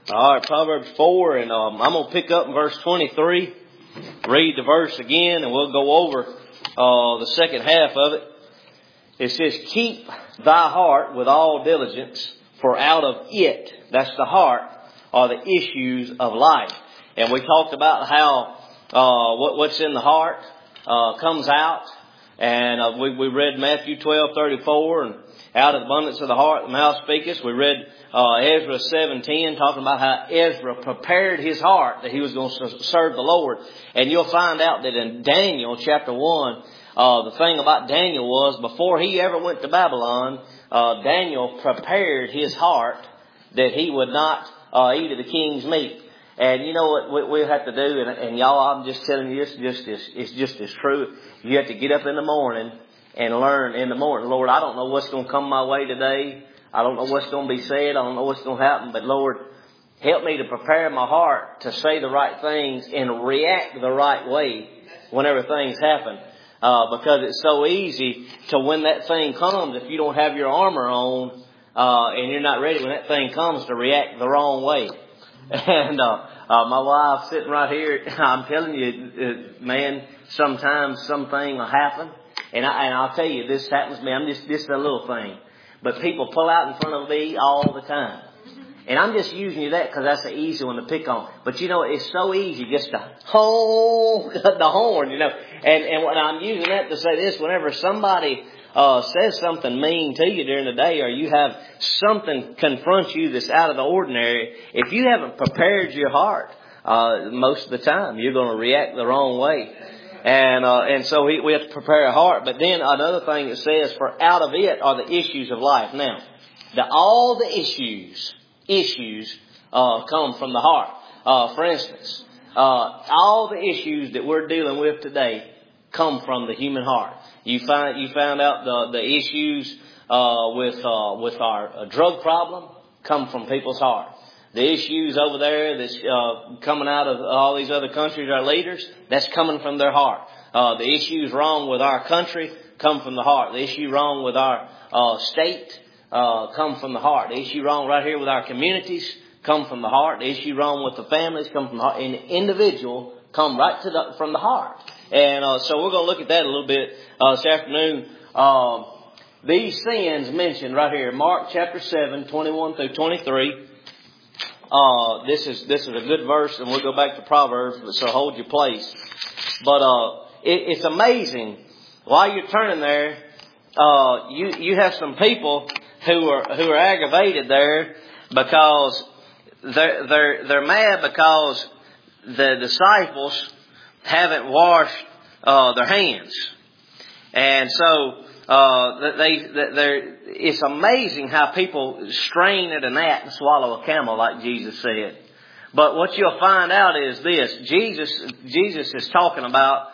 All right, Proverbs 4, and I'm going to pick up in verse 23, read the verse again, and we'll go over the second half of it. It says, keep thy heart with all diligence, for out of it, that's the heart, are the issues of life. And we talked about how what's in the heart comes out. And we read Matthew 12:34, and out of the abundance of the heart the mouth speaketh. We read Ezra 7:10, talking about how Ezra prepared his heart that he was going to serve the Lord. And you'll find out that in Daniel chapter 1, the thing about Daniel was, before he ever went to Babylon, Daniel prepared his heart that he would not eat of the king's meat. And you know what we have to do, and y'all, I'm just telling you, it's just as true. You have to get up in the morning and learn in the morning. Lord, I don't know what's going to come my way today. I don't know what's going to be said. I don't know what's going to happen. But Lord, help me to prepare my heart to say the right things and react the right way whenever things happen. Because it's so easy to, when that thing comes, if you don't have your armor on and you're not ready when that thing comes, to react the wrong way. And my wife sitting right here, I'm telling you, man, sometimes something will happen. And I'll tell you, this happens to me. This is a little thing. But people pull out in front of me all the time. And I'm just using you that because that's the easy one to pick on. But you know, it's so easy just to hold the horn, you know. And when I'm using that to say this, whenever somebody says something mean to you during the day, or you have something confront you that's out of the ordinary, if you haven't prepared your heart, most of the time you're going to react the wrong way. And so we have to prepare our heart. But then another thing it says, for out of it are the issues of life. Now, all the issues come from the heart. For instance, all the issues that we're dealing with today come from the human heart. You found out the issues with our drug problem come from people's heart. The issues over there that's coming out of all these other countries, our leaders, that's coming from their heart. The issues wrong with our country come from the heart. The issue wrong with our state come from the heart. The issue wrong right here with our communities come from the heart. The issue wrong with the families come from the heart. And the individual come right from the heart. And so we're going to look at that a little bit this afternoon. These sins mentioned right here, Mark chapter 7, 21 through 23. This is a good verse, and we'll go back to Proverbs, so hold your place. But it's amazing. While you're turning there, you have some people who are aggravated there because they're mad because the disciples haven't washed their hands, and so it's amazing how people strain at a gnat and swallow a camel, like Jesus said. But what you'll find out is this: Jesus is talking about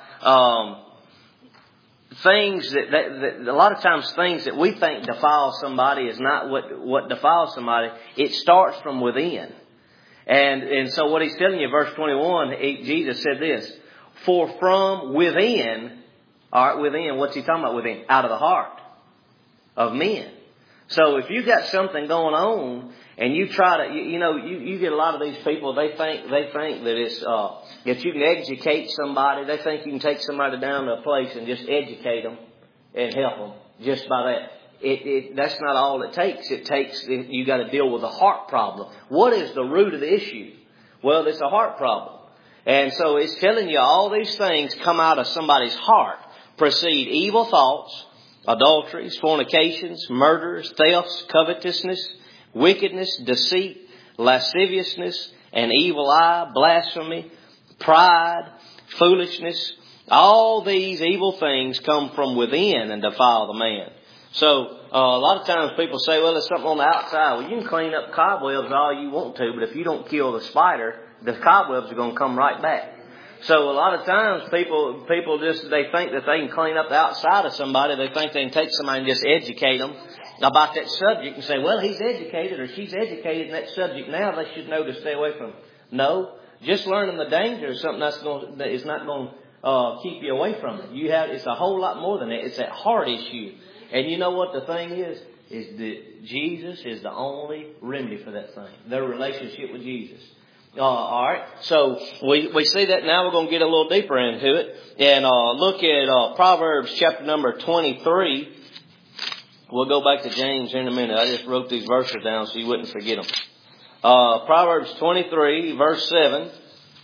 things that a lot of times things that we think defile somebody is not what defiles somebody. It starts from within. And so what he's telling you, verse 21, Jesus said this: for from within, all right, within, what's he talking about within? Out of the heart of men. So if you got something going on and you try to, you get a lot of these people, they think that it's, that you can educate somebody. They think you can take somebody down to a place and just educate them and help them just by that. That's not all it takes. It takes, you got to deal with a heart problem. What is the root of the issue? Well, it's a heart problem. And so it's telling you all these things come out of somebody's heart. Proceed evil thoughts, adulteries, fornications, murders, thefts, covetousness, wickedness, deceit, lasciviousness, an evil eye, blasphemy, pride, foolishness. All these evil things come from within and defile the man. So a lot of times people say, well, there's something on the outside. Well, you can clean up cobwebs all you want to, but if you don't kill the spider, the cobwebs are going to come right back. So a lot of times people just, they think that they can clean up the outside of somebody. They think they can take somebody and just educate them about that subject and say, well, he's educated or she's educated in that subject now, they should know to stay away from it. No, just learning the danger is something that is not going to keep you away from it. It's a whole lot more than that. It's that heart issue. And you know what the thing is? is that Jesus is the only remedy for that thing. Their relationship with Jesus. All right. So we see that now. We're going to get a little deeper into it and look at Proverbs chapter number 23. We'll go back to James in a minute. I just wrote these verses down so you wouldn't forget them. Proverbs 23, verse 7.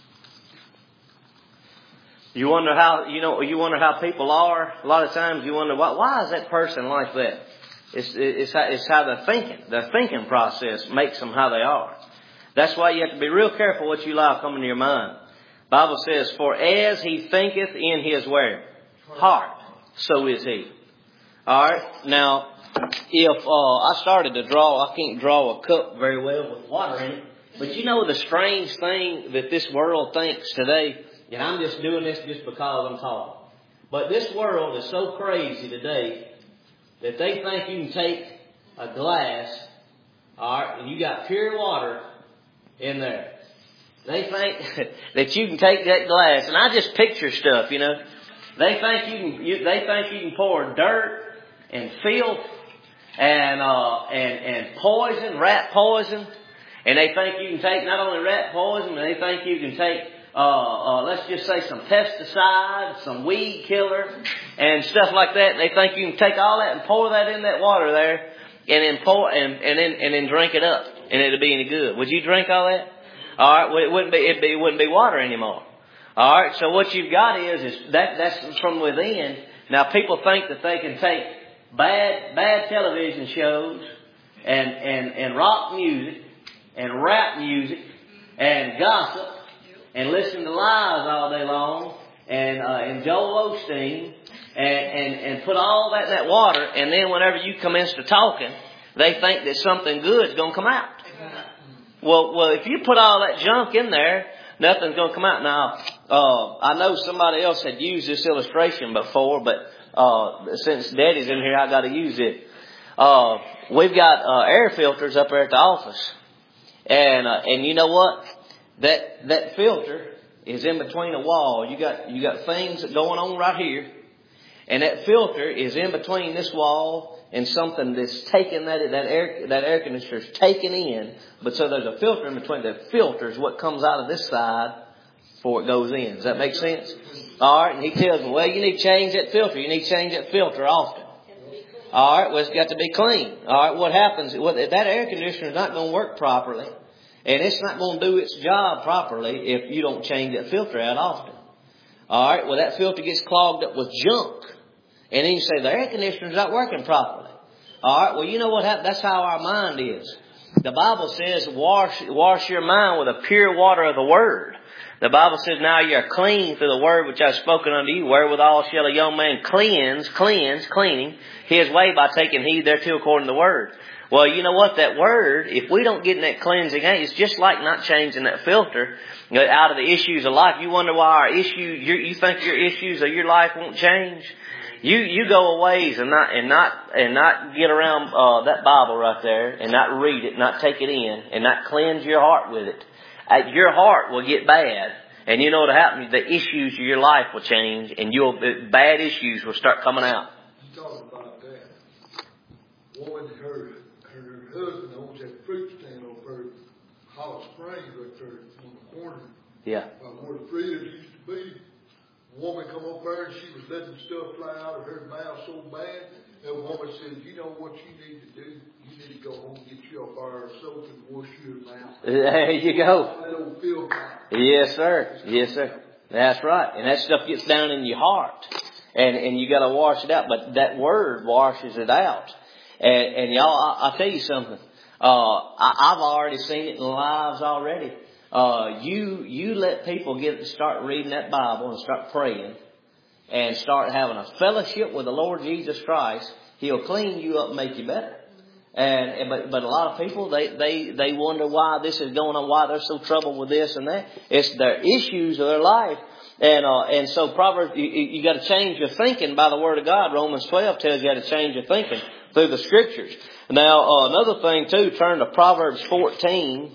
You wonder how people are. A lot of times you wonder, why is that person like that? It's how they're thinking. Their thinking process makes them how they are. That's why you have to be real careful what you allow come into your mind. The Bible says, for as he thinketh in his where? Heart, so is he. Alright, now, if I started to draw, I can't draw a cup very well with water in it. But you know the strange thing that this world thinks today, and I'm just doing this just because I'm talking. But this world is so crazy today that they think you can take a glass, alright, and you got pure water in there. They think that you can take that glass, and I just picture stuff, you know. They think you can pour dirt and filth and poison, rat poison, and they think you can take not only rat poison, but they think you can take let's just say some pesticides, some weed killer, and stuff like that. And they think you can take all that and pour that in that water there, and then drink it up, and it'll be any good. Would you drink all that? All right. Well, it wouldn't be water anymore. All right. So what you've got is that's from within. Now people think that they can take bad television shows and rock music and rap music and gossip and listen to lies all day long and Joel Osteen and put all that in that water, and then whenever you commence to talking, they think that something good's going to come out. Well, if you put all that junk in there, nothing's going to come out. Now, I know somebody else had used this illustration before, but since Daddy's in here, I got to use it. We've got air filters up there at the office, and you know what? That filter is in between a wall. You got things going on right here, and that filter is in between this wall and something that's taken that air conditioner is taken in. But so there's a filter in between. That filters what comes out of this side before it goes in. Does that make sense? All right. And he tells me, well, you need to change that filter. You need to change that filter often. All right. Well, it's got to be clean. All right. What happens? Well, that air conditioner is not going to work properly. And it's not going to do its job properly if you don't change that filter out often. All right. Well, that filter gets clogged up with junk. And then you say, the air conditioner's not working properly. All right. Well, you know what happens? That's how our mind is. The Bible says, wash your mind with the pure water of the Word. The Bible says, now you are clean through the Word which I have spoken unto you. Wherewithal shall a young man cleaning his way by taking heed thereto according to the Word. Well, you know what? That Word, if we don't get in that cleansing, it's just like not changing that filter out of the issues of life. You wonder why our issues, you think your issues of your life won't change? You go a ways and not get around that Bible right there and not read it, not take it in, and not cleanse your heart with it. Your heart will get bad, and you know what'll happen? The issues of your life will change, and bad issues will start coming out. You talking about that? Woman, her husband owns that fruit stand over Hollow Springs right there on the corner. Yeah. Where the Frida's used to be. Woman come over there and she was letting stuff fly out of her mouth so bad. That woman said, you know what you need to do? You need to go home and get you a bar of soap and wash your mouth. There you go. That old filth. Yes, sir. Yes, sir. That's right. And that stuff gets down in your heart. And you got to wash it out. But that Word washes it out. And y'all, I'll tell you something. I've already seen it in lives already. You let people start reading that Bible and start praying and start having a fellowship with the Lord Jesus Christ. He'll clean you up and make you better. But a lot of people, they wonder why this is going on, why they're so troubled with this and that. It's their issues of their life. And so Proverbs, you got to change your thinking by the Word of God. Romans 12 tells you how to change your thinking through the Scriptures. Now, another thing too, turn to Proverbs 14.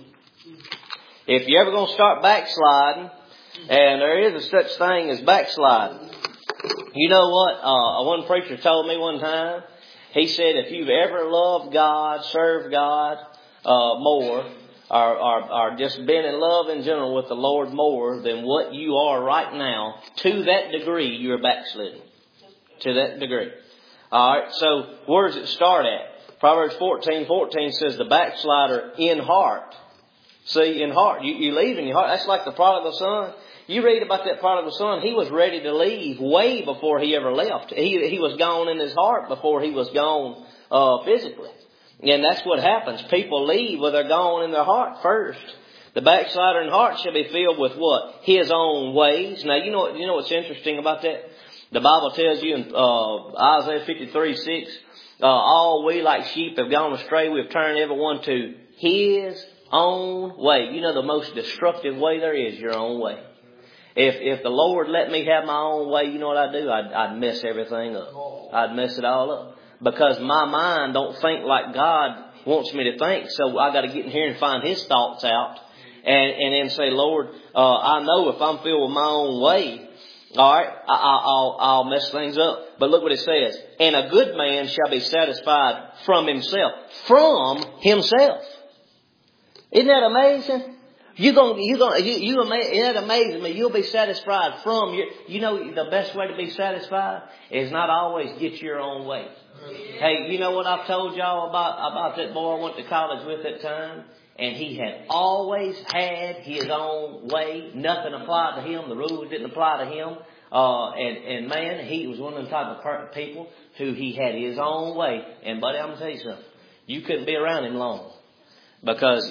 If you're ever going to start backsliding, and there is a such thing as backsliding. You know what? One preacher told me one time, He said if you've ever loved God, served God more, or just been in love in general with the Lord more than what you are right now, to that degree you're backsliding. To that degree. Alright, so where does it start at? Proverbs 14:14 says the backslider in heart. See, in heart. You leave in your heart. That's like the prodigal son. You read about that prodigal son. He was ready to leave way before he ever left. He was gone in his heart before he was gone physically. And that's what happens. People leave when they're gone in their heart first. The backslider in heart shall be filled with what? His own ways. Now, you know what's interesting about that? The Bible tells you in Isaiah 53:6, all we like sheep have gone astray. We've turned everyone to his own way. You know the most destructive way there is, your own way. If the Lord let me have my own way, you know what I'd do? I'd mess everything up. I'd mess it all up. Because my mind don't think like God wants me to think. So I got to get in here and find His thoughts out. And then say, Lord, I know if I'm filled with my own way, alright, I'll mess things up. But look what it says. And a good man shall be satisfied from himself. From himself. Isn't that amazing? Isn't that amazing me? You'll be satisfied from your, the best way to be satisfied is not always get your own way. Hey, you know what I've told y'all about that boy I went to college with that time? And he had always had his own way. Nothing applied to him. The rules didn't apply to him. And man, he was one of them type of people who he had his own way. And buddy, I'm going to tell you something. You couldn't be around him long. Because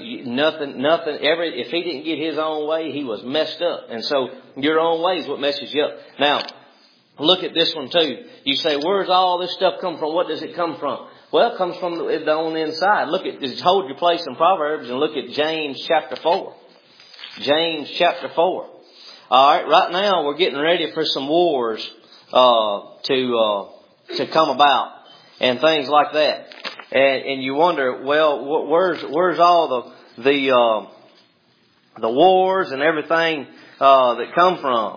if he didn't get his own way, he was messed up. And so your own way is what messes you up. Now, look at this one too. You say, where's all this stuff come from? What does it come from? Well, it comes from on the inside. Just hold your place in Proverbs and look at James chapter 4. James chapter 4. Alright, right now we're getting ready for some wars, to come about and things like that. And you wonder, well, where's all the wars and everything, that come from?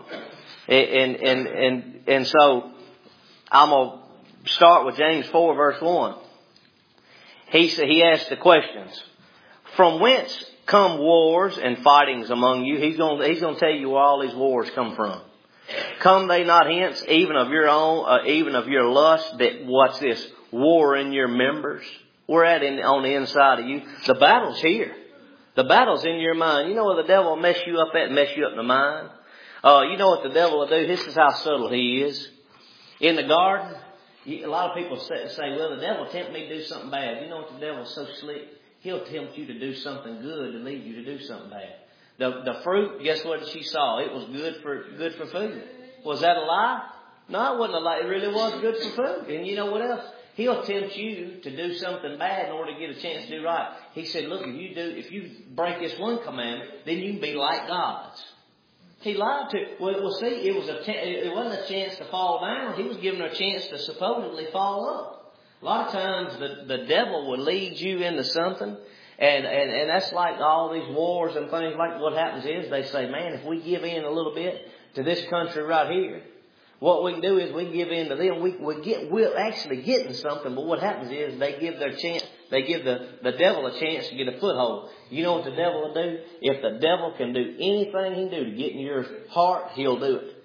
And so I'm going to start with James 4 verse 1. He asked the questions. From whence come wars and fightings among you? He's going to tell you where all these wars come from. Come they not hence, even of your own, even of your lust, that, what's this, war in your members? We're on the inside of you. The battle's here. The battle's in your mind. You know where the devil will mess you up at? Mess you up in the mind. You know what the devil will do? This is how subtle he is. In the garden, a lot of people say, well, the devil tempted me to do something bad. You know what the devil's so slick? He'll tempt you to do something good to lead you to do something bad. The fruit, guess what she saw? It was good for food. Was that a lie? No, it wasn't a lie. It really was good for food. And you know what else? He'll tempt you to do something bad in order to get a chance to do right. He said, look, if you break this one commandment, then you can be like gods. He lied to it. Well, see, it wasn't a chance to fall down. He was giving her a chance to supposedly fall up. A lot of times the devil will lead you into something. And that's like all these wars and things like what happens is they say, man, if we give in a little bit to this country right here, what we can do is we give in to them. We're actually getting something, but what happens is they give the devil a chance to get a foothold. You know what the devil will do? If the devil can do anything he can do to get in your heart, he'll do it.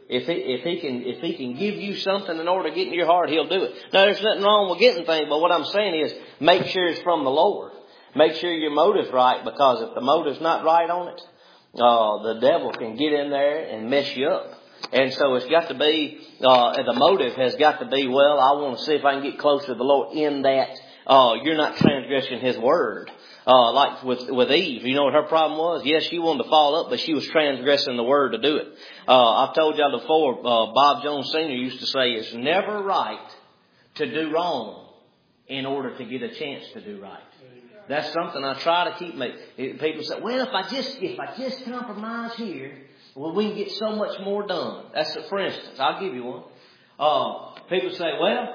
If he can give you something in order to get in your heart, he'll do it. Now, there's nothing wrong with getting things, but what I'm saying is make sure it's from the Lord. Make sure your motive's right, because if the motive's not right on it, the devil can get in there and mess you up. And so it's got to be, the motive has got to be, well, I want to see if I can get closer to the Lord in that, you're not transgressing His word. Like with Eve, you know what her problem was? Yes, she wanted to fall up, but she was transgressing the word to do it. I've told y'all before, Bob Jones Sr. used to say, it's never right to do wrong in order to get a chance to do right. That's something I try to keep people say, well, if I just compromise here, well, we can get so much more done. That's for instance, I'll give you one. People say,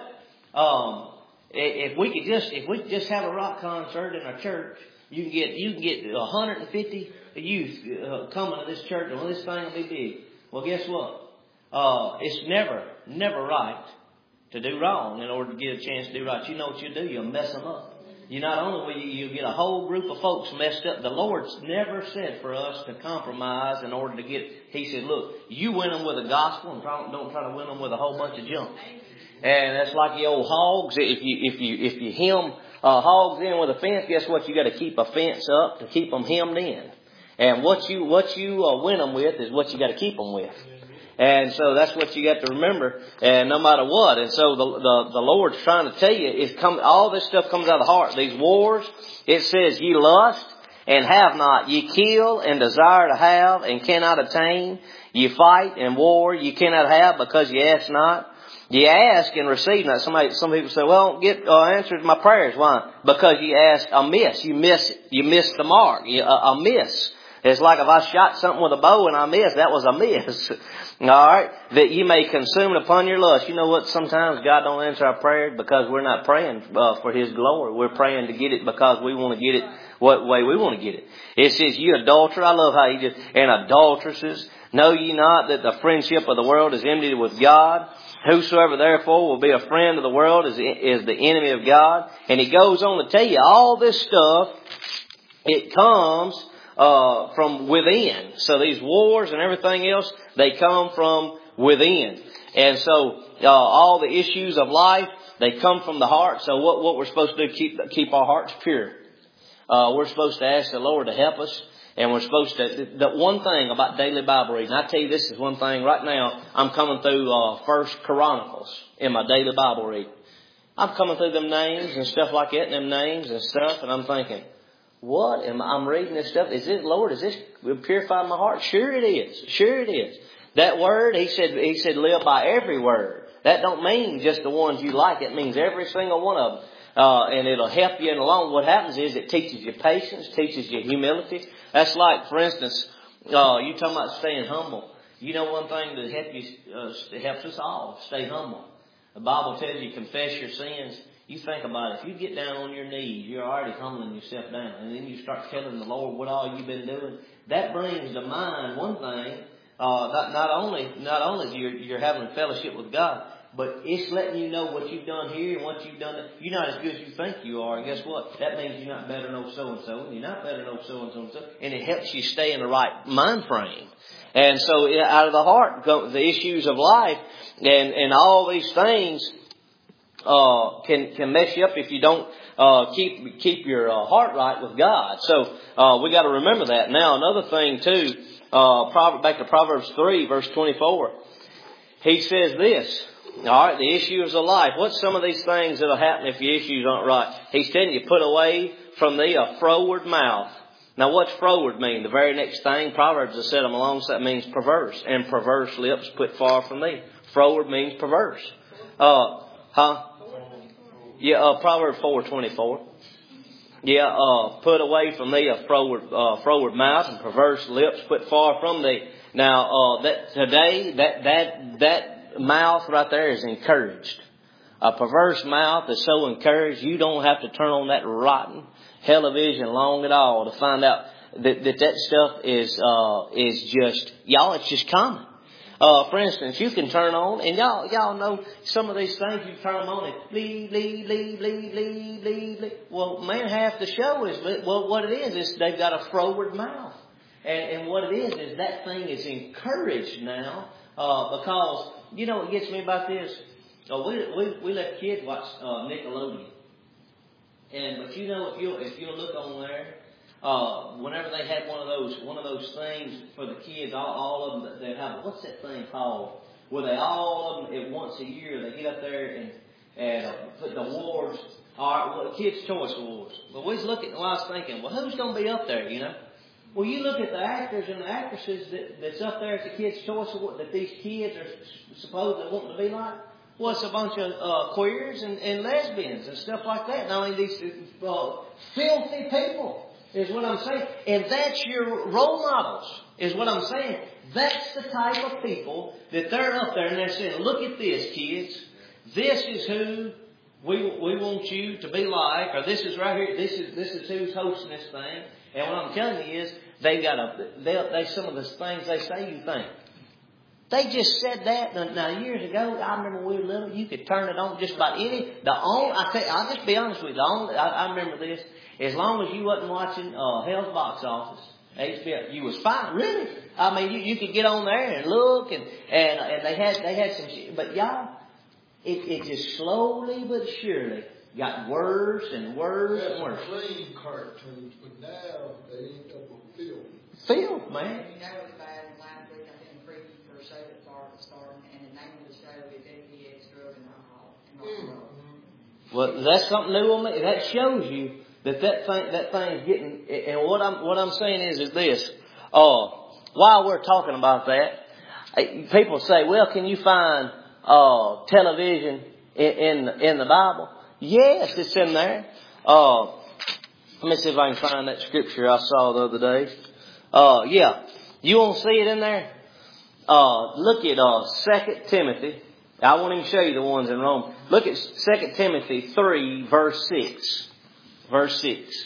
well, if we could just have a rock concert in our church, you can get 150 youth coming to this church, and this thing will be big. Well, guess what? It's never right to do wrong in order to get a chance to do right. You know what you'll do? You'll mess them up. You not only will you get a whole group of folks messed up. The Lord's never said for us to compromise in order to get. He said, look, you win them with the gospel and don't try to win them with a whole bunch of junk. And that's like the old hogs. If you hem hogs in with a fence, guess what? You got to keep a fence up to keep them hemmed in. And what you win them with is what you got to keep them with. And so that's what you got to remember, and no matter what. And so the Lord's trying to tell you, all this stuff comes out of the heart. These wars, it says, ye lust and have not. Ye kill and desire to have and cannot attain. Ye fight and war ye cannot have because ye ask not. Ye ask and receive not. Some people say, well, I don't get answers to my prayers. Why? Because ye ask amiss. You miss the mark. A miss. It's like if I shot something with a bow and I missed, that was a miss. All right? That you may consume it upon your lust. You know what? Sometimes God don't answer our prayers because we're not praying for His glory. We're praying to get it because we want to get it what way we want to get it. It says, you adulterer. I love how He just, and adulteresses, know ye not that the friendship of the world is enmity with God? Whosoever therefore will be a friend of the world is the enemy of God. And He goes on to tell you all this stuff. It comes from within. So these wars and everything else, they come from within. And so all the issues of life, they come from the heart. So what we're supposed to do, keep our hearts pure. We're supposed to ask the Lord to help us. And we're supposed to, the one thing about daily Bible reading, I tell you this is one thing right now, I'm coming through 1 Chronicles in my daily Bible reading. I'm coming through them names and stuff like that, and them names and stuff, and I'm thinking, what? I'm reading this stuff. Is this, Lord, is this purifying my heart? Sure it is. Sure it is. That word, He said live by every word. That don't mean just the ones you like. It means every single one of them. And it'll help you in the long. What happens is it teaches you patience, teaches you humility. That's like, for instance, you talking about staying humble. You know one thing that helps us all, stay humble. The Bible tells you confess your sins. You think about it. If you get down on your knees, you're already humbling yourself down. And then you start telling the Lord what all you've been doing. That brings to mind one thing. Not only you're having fellowship with God, but it's letting you know what you've done here and what you've done. You're not as good as you think you are. And guess what? That means you're not better than so-and-so. And you're not better than so-and-so. And it helps you stay in the right mind frame. And so out of the heart, the issues of life and all these things can mess you up if you don't keep your heart right with God. So we got to remember that. Now another thing too, back to Proverbs 3 verse 24. He says this. All right, the issues of life. What's some of these things that'll happen if your issues aren't right? He's telling you, put away from thee a froward mouth. Now, what's froward mean? The very next thing, Proverbs has said them alongside, means perverse. And perverse lips put far from thee. Froward means perverse. Proverbs 4:24. Put away from thee a froward mouth and perverse lips put far from thee. Now, that mouth right there is encouraged. A perverse mouth is so encouraged, you don't have to turn on that rotten television long at all to find out that stuff is just, it's just common. For instance, you can turn on, and y'all know some of these things, you turn them on and bleed, bleed, bleed, bleed, bleed, bleed, bleed. Well, man, half the show is, what it is they've got a froward mouth. And what it is that thing is encouraged now, because, you know what gets me about this? We let kids watch Nickelodeon. But you know, if you'll look on there, whenever they had one of those things for the kids, all of them, they have, what's that thing called? Where they all of them, once a year, they get up there and put the awards, Kids' Choice Awards. But we was looking, and I was thinking, well, who's going to be up there, you know? Well, you look at the actors and the actresses that's up there at the Kids' Choice Award that these kids are supposedly wanting to be like. Well, it's a bunch of queers and lesbians and stuff like that. Now, I mean, these filthy people is what I'm saying. And that's your role models is what I'm saying. That's the type of people that they're up there and they're saying, look at this, kids. This is who we want you to be like, or this is right here. This is who's hosting this thing. And what I'm telling you is, they some of the things they say you think. They just said that. Now years ago, I remember when we were little, you could turn it on just about any. I'll just be honest with you. I remember this. As long as you wasn't watching Hell's Box Office, HBO, you was fine. Really? I mean, you could get on there and look, and they had some shit. But y'all, it just slowly but surely got worse and worse and worse. Clean cartoons, but now they end up with film. Film, man. You know it's bad. Last week I think preview for a show that started, and the name of the show is FTX Drug and Alcohol. Well, that's something new on me. That shows you that thing's getting. And what I'm saying is this. While we're talking about that, people say, "Well, can you find television in the Bible?" Yes, it's in there. Let me see if I can find that scripture I saw the other day. Yeah. You won't see it in there? Look at 2 Timothy. I won't even show you the ones in Rome. Look at 2 Timothy 3, verse 6. Verse 6.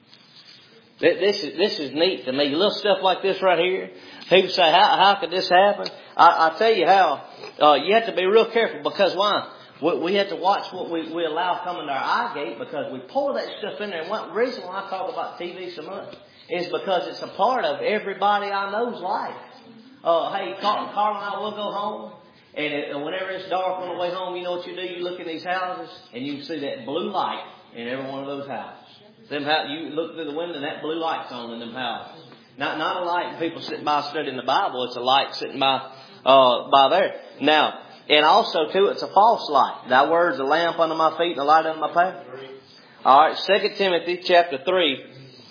This is neat to me. Little stuff like this right here. People say, how could this happen? I tell you how. You have to be real careful, because why? We have to watch what we allow come into our eye gate, because we pour that stuff in there. And one reason why I talk about TV so much is because it's a part of everybody I know's life. Hey, Carl and I will go home, and whenever it's dark on the way home, you know what you do? You look in these houses, and you can see that blue light in every one of those houses. You look through the window, and that blue light's on in them houses. Not a light people sitting by studying the Bible. It's a light sitting by there. Now, and also too, it's a false light. Thy word's a lamp under my feet and a light under my path. All right, 2 Timothy chapter 3.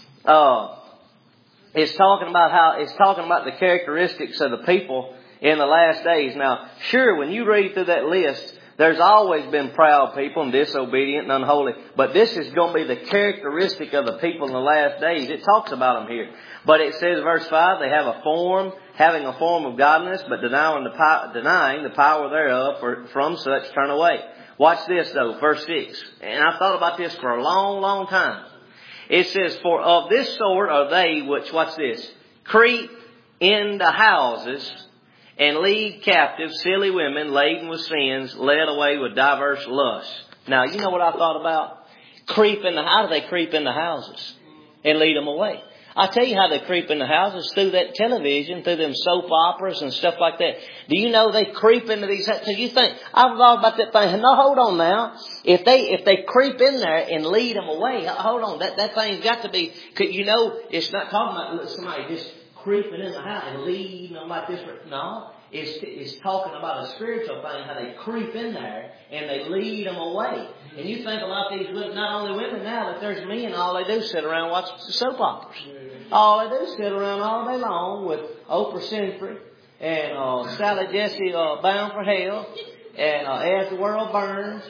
It's talking about the characteristics of the people in the last days. Now, sure, when you read through that list, there's always been proud people and disobedient and unholy. But this is going to be the characteristic of the people in the last days. It talks about them here. But it says, verse 5, they have having a form of godliness, but denying the power thereof, from such turn away. Watch this though, verse 6. And I've thought about this for a long, long time. It says, for of this sort are they which, watch this, creep into houses and lead captive silly women laden with sins, led away with diverse lusts. Now, you know what I thought about? How do they creep into houses and lead them away? I tell you how they creep into houses, through that television, through them soap operas and stuff like that. Do you know they creep into these houses? You think, I've thought about that thing. No, hold on now. If they creep in there and lead them away, hold on. That thing's got to be, you know, it's not talking about somebody just creeping in the house and leading them like this. No. It's talking about a spiritual thing, how they creep in there and they lead them away. And you think about these, not only women now, but there's men, all they do is sit around watch soap operas. All they do is sit around all day long with Oprah Winfrey and Sally Jesse Bound for Hell and As the World Burns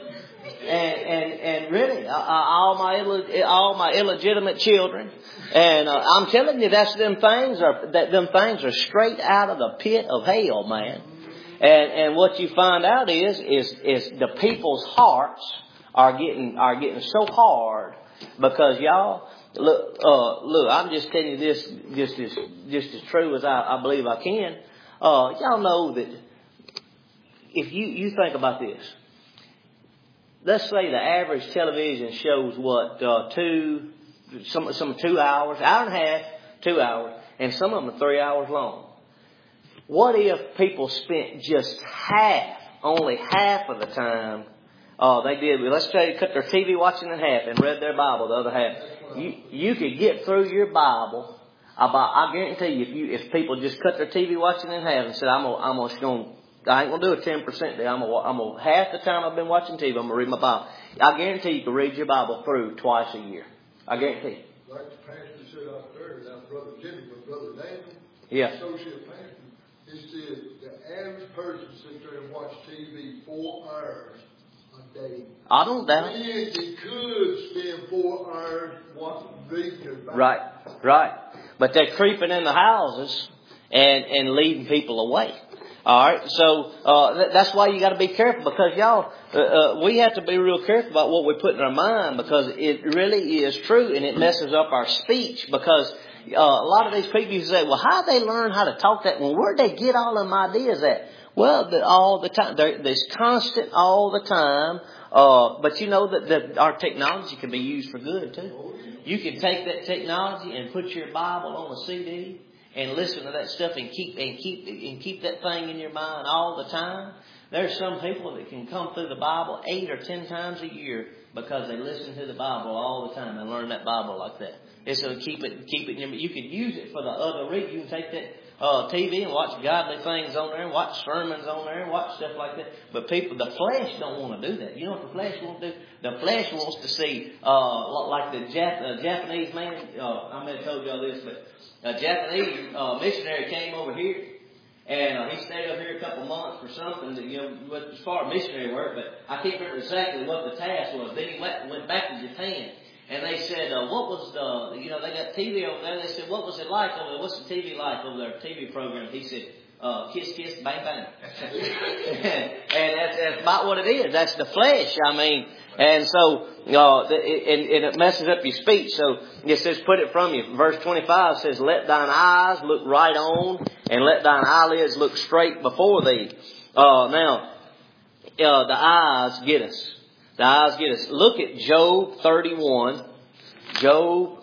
and really all my illegitimate children. And I'm telling you, them things are straight out of the pit of hell, man. And what you find out is the people's hearts are getting so hard because y'all look. I'm just telling you this just as true as I believe I can. Y'all know that if you think about this. Let's say the average television shows what 2 hours, hour and a half, 2 hours, and some of them are 3 hours long. What if people spent just only half of the time they did? Let's say cut their TV watching in half and read their Bible the other half. You could get through your Bible. I guarantee you, if people just cut their TV watching in half and said, I ain't gonna do a 10% deal. I'm gonna half the time I've been watching TV, I'm gonna read my Bible. I guarantee you can read your Bible through twice a year. I guarantee. Like the pastor said out there, now Brother Jimmy, but Brother Daniel, yeah, associate pastor, he said the average person sits there and watch TV 4 hours a day. I don't doubt. And they could spend 4 hours reading their Bible. Right. But they're creeping in the houses and leading people away. All right, so that's why you got to be careful, because y'all, we have to be real careful about what we put in our mind, because it really is true, and it messes up our speech. Because a lot of these people you say, well, how'd they learn how to talk that? Well, where'd they get all them ideas at? Well, all the time. There's constant all the time. But you know that our technology can be used for good too. You can take that technology and put your Bible on a CD and listen to that stuff and keep that thing in your mind all the time. There's some people that can come through the Bible 8 or 10 times a year because they listen to the Bible all the time and learn that Bible like that. It's going to keep it in your mind. You can use it for the other reason. You can take that TV and watch godly things on there and watch sermons on there and watch stuff like that. But the flesh don't want to do that. You know what the flesh wants to do? The flesh wants to see, like the Japanese man. I may have told y'all this, but a Japanese missionary came over here. And he stayed up here a couple months for something, as far as missionary work, but I can't remember exactly what the task was. Then he went back to Japan. And they said, what was they got TV over there. They said, what was it like over there? What's the TV like over there, TV program? He said, kiss, kiss, bang, bang. and that's about what it is. That's the flesh, And so, and it messes up your speech. So it says, put it from you. Verse 25 says, let thine eyes look right on, and let thine eyelids look straight before thee. Now, the eyes get us. The eyes get us. Look at Job 31. Job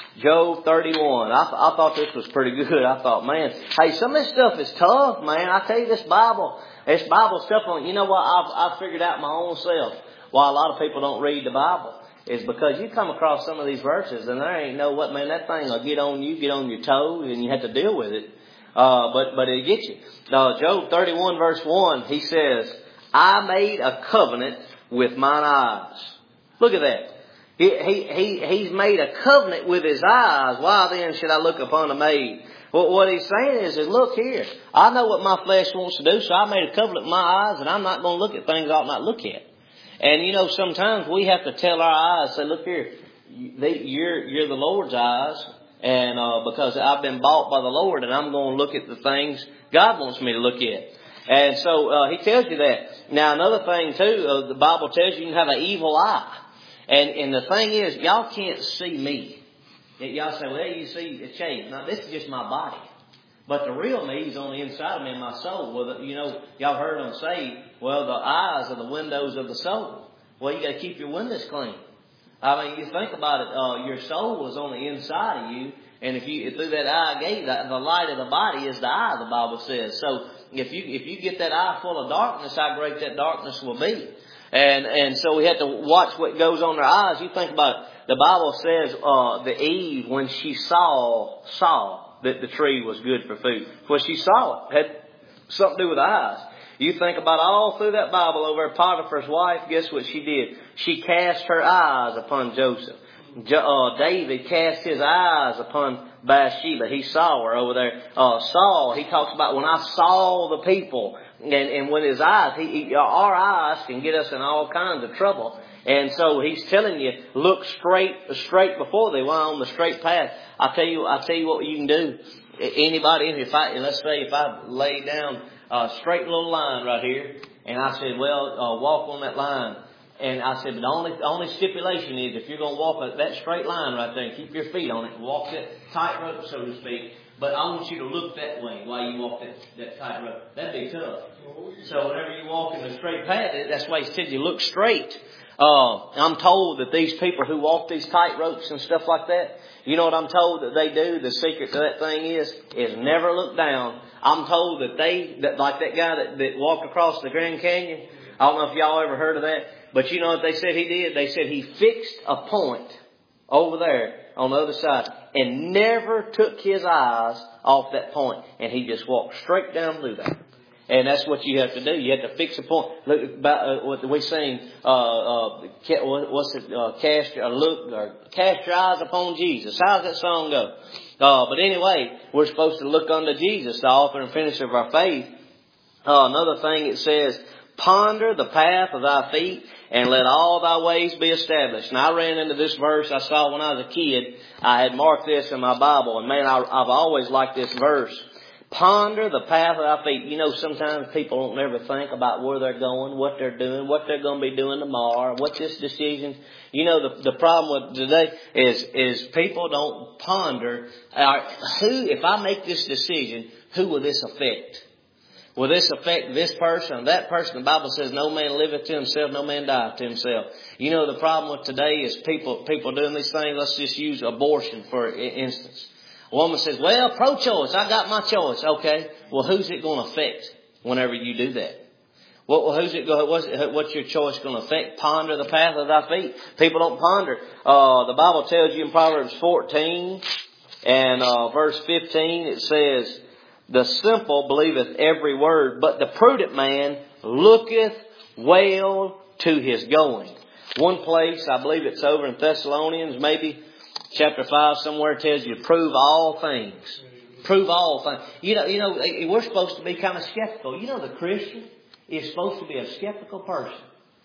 31. I thought this was pretty good. I thought, man, hey, some of this stuff is tough, man. I tell you, this Bible stuff on, you know what, I've figured out my own self why a lot of people don't read the Bible is because you come across some of these verses and there ain't no what, man, that thing will get on your toes and you have to deal with it. But it'll get you. Job 31 verse 1, he says, I made a covenant with mine eyes. Look at that. He's made a covenant with his eyes. Why then should I look upon a maid? Well, what he's saying is look here. I know what my flesh wants to do, so I made a covenant with my eyes, and I'm not going to look at things I ought not look at. And sometimes we have to tell our eyes, say, look here, you're the Lord's eyes, and because I've been bought by the Lord, and I'm going to look at the things God wants me to look at. And so he tells you that. Now another thing too, the Bible tells you can have an evil eye. And the thing is, y'all can't see me. Y'all say, well, you see a shape. Now this is just my body. But the real me is on the inside of me in my soul. Well, y'all heard them say, well, the eyes are the windows of the soul. Well, you got to keep your windows clean. You think about it, your soul is on the inside of you. And if you, through that eye gate, the light of the body is the eye, the Bible says. So if you get that eye full of darkness, how great that darkness will be. And so we have to watch what goes on their eyes. You think about it. The Bible says, the Eve, when she saw that the tree was good for food. When she saw it, had something to do with the eyes. You think about all through that Bible over Potiphar's wife, guess what she did? She cast her eyes upon Joseph. David cast his eyes upon Bathsheba. He saw her over there. Saul, he talks about when I saw the people. And with his eyes, our eyes can get us in all kinds of trouble. And so he's telling you, look straight before thee, while on the straight path. I tell you what you can do. Anybody, let's say if I lay down a straight little line right here, and I said, well, walk on that line. And I said, but the only stipulation is if you're going to walk that straight line right there and keep your feet on it, walk that tightrope, so to speak. But I want you to look that way while you walk that tightrope. That'd be tough. So whenever you walk in the straight path, that's why he said you look straight. I'm told that these people who walk these tight ropes and stuff like that, you know what I'm told that they do? The secret to that thing is never look down. I'm told that like that guy that walked across the Grand Canyon. I don't know if y'all ever heard of that, but you know what they said he did? They said he fixed a point over there on the other side and never took his eyes off that point, and he just walked straight down through there. And that's what you have to do. You have to fix a point. Look about what we sing. Cast your eyes upon Jesus. How does that song go? But anyway, we're supposed to look unto Jesus, the author and finisher of our faith. Another thing it says, ponder the path of thy feet, and let all thy ways be established. And I ran into this verse I saw when I was a kid. I had marked this in my Bible, and man, I've always liked this verse. Ponder the path of thy feet. You know, sometimes people don't never think about where they're going, what they're doing, what they're going to be doing tomorrow, what this decision. You know, the problem with today is people don't ponder, if I make this decision, who will this affect? Will this affect this person or that person? The Bible says no man liveth to himself, no man dieth to himself. You know, the problem with today is people doing these things. Let's just use abortion for instance. A woman says, well, pro-choice, I got my choice. Okay, well, who's it going to affect whenever you do that? What's your choice going to affect? Ponder the path of thy feet. People don't ponder. The Bible tells you in Proverbs 14 and verse 15, it says, the simple believeth every word, but the prudent man looketh well to his going. One place, I believe it's over in Thessalonians, maybe chapter 5 somewhere, tells you to prove all things. Prove all things. You know, we're supposed to be kind of skeptical. You know, the Christian is supposed to be a skeptical person.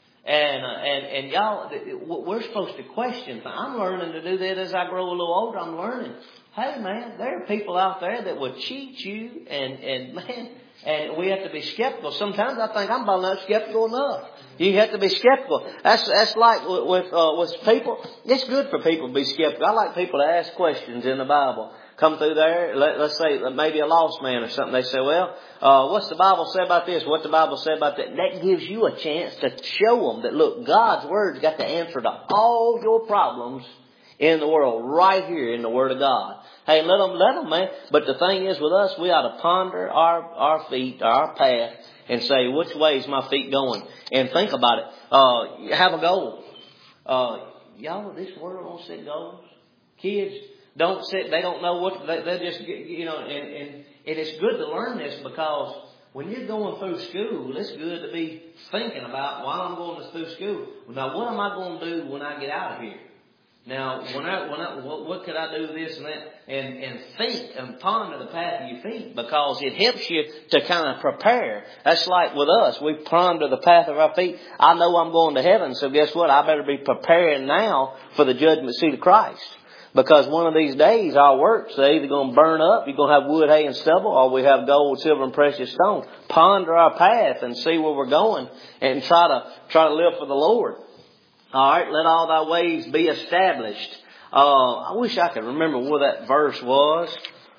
And y'all, we're supposed to question. I'm learning to do that as I grow a little older. I'm learning. Hey man, there are people out there that will cheat you and we have to be skeptical. Sometimes I think I'm about not skeptical enough. You have to be skeptical. That's like with people. It's good for people to be skeptical. I like people to ask questions in the Bible. Come through there, let's say maybe a lost man or something. They say, well, what's the Bible say about this? What's the Bible say about that? That gives you a chance to show them that, look, God's Word's got the answer to all your problems in the world right here in the Word of God. Hey, let them, man. But the thing is with us, we ought to ponder our feet, our path, and say, which way is my feet going? And think about it. Have a goal. Y'all, this world don't set goals. Kids don't set, they don't know what, they just, you know, and it's good to learn this because when you're going through school, it's good to be thinking about while I'm going through school. Now, what am I going to do when I get out of here? Now, what could I do this and that? And think and ponder the path of your feet because it helps you to kind of prepare. That's like with us. We ponder the path of our feet. I know I'm going to heaven, so guess what? I better be preparing now for the judgment seat of Christ. Because one of these days our works are either going to burn up, you're going to have wood, hay, and stubble, or we have gold, silver, and precious stones. Ponder our path and see where we're going and try to live for the Lord. All right, let all thy ways be established. I wish I could remember where that verse was.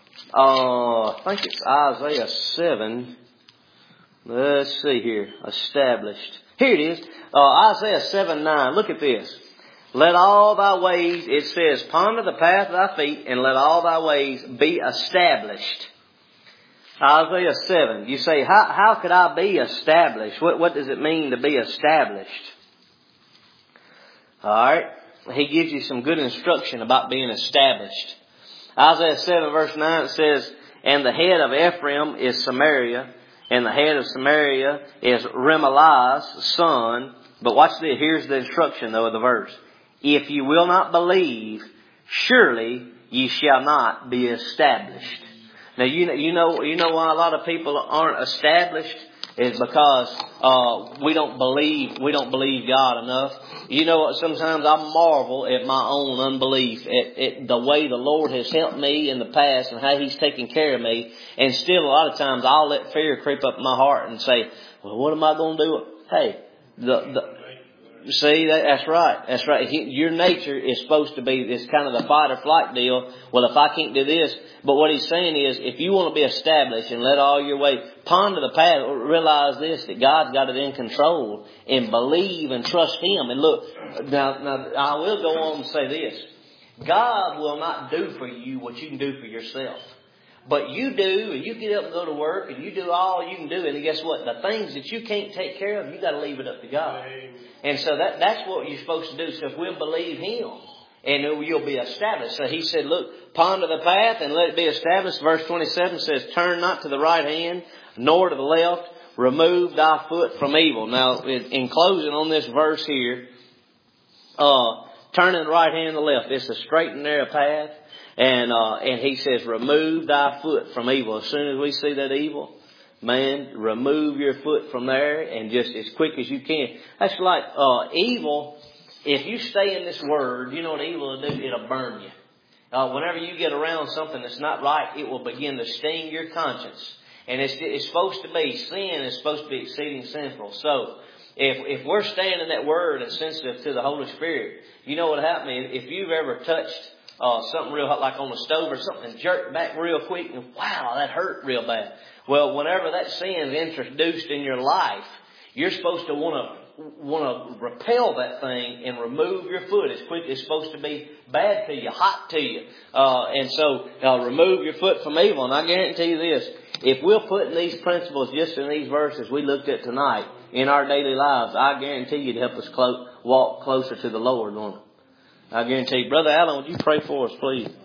I think it's Isaiah 7. Let's see here. Established. Here it is. Isaiah 7:9. Look at this. Let all thy ways, it says, ponder the path of thy feet, and let all thy ways be established. Isaiah 7. You say, how could I be established? What does it mean to be established? Alright, he gives you some good instruction about being established. Isaiah 7 verse 9 it says, and the head of Ephraim is Samaria, and the head of Samaria is Remaliah's son. But watch this, here's the instruction though of the verse. If you will not believe, surely ye shall not be established. Now you know why a lot of people aren't established? Is because we don't believe God enough. You know what? Sometimes I marvel at my own unbelief, at the way the Lord has helped me in the past and how He's taken care of me. And still, a lot of times, I'll let fear creep up my heart and say, "Well, what am I going to do?" Hey, see, that's right. That's right. Your nature is supposed to be this kind of the fight or flight deal. Well, if I can't do this, but what he's saying is, if you want to be established and let all your way, ponder the path, realize this, that God's got it in control, and believe and trust Him. And look, now I will go on and say this. God will not do for you what you can do for yourself. But you do, and you get up and go to work, and you do all you can do, and guess what? The things that you can't take care of, you got to leave it up to God. And so that's what you're supposed to do. So if we'll believe Him, and you'll be established. So He said, look, ponder the path and let it be established. Verse 27 says, turn not to the right hand, nor to the left. Remove thy foot from evil. Now, in closing on this verse here, turning the right hand and the left. It's a straight and narrow path. And He says, remove thy foot from evil. As soon as we see that evil, man, remove your foot from there and just as quick as you can. That's like evil. If you stay in this word, you know what evil will do? It'll burn you. Whenever you get around something that's not right, it will begin to sting your conscience. And it's supposed to be, sin is supposed to be exceeding sinful. So, if we're staying in that Word and sensitive to the Holy Spirit, you know what happened? If you've ever touched something real hot, like on the stove or something, jerked back real quick, and wow, that hurt real bad. Well, whenever that sin is introduced in your life, you're supposed to want to repel that thing and remove your foot as quick. It's supposed to be bad to you, hot to you. And so remove your foot from evil. And I guarantee you this, if we'll put these principles just in these verses we looked at tonight in our daily lives, I guarantee you to help us walk closer to the Lord, won't it? I guarantee you. Brother Allen, would you pray for us, please?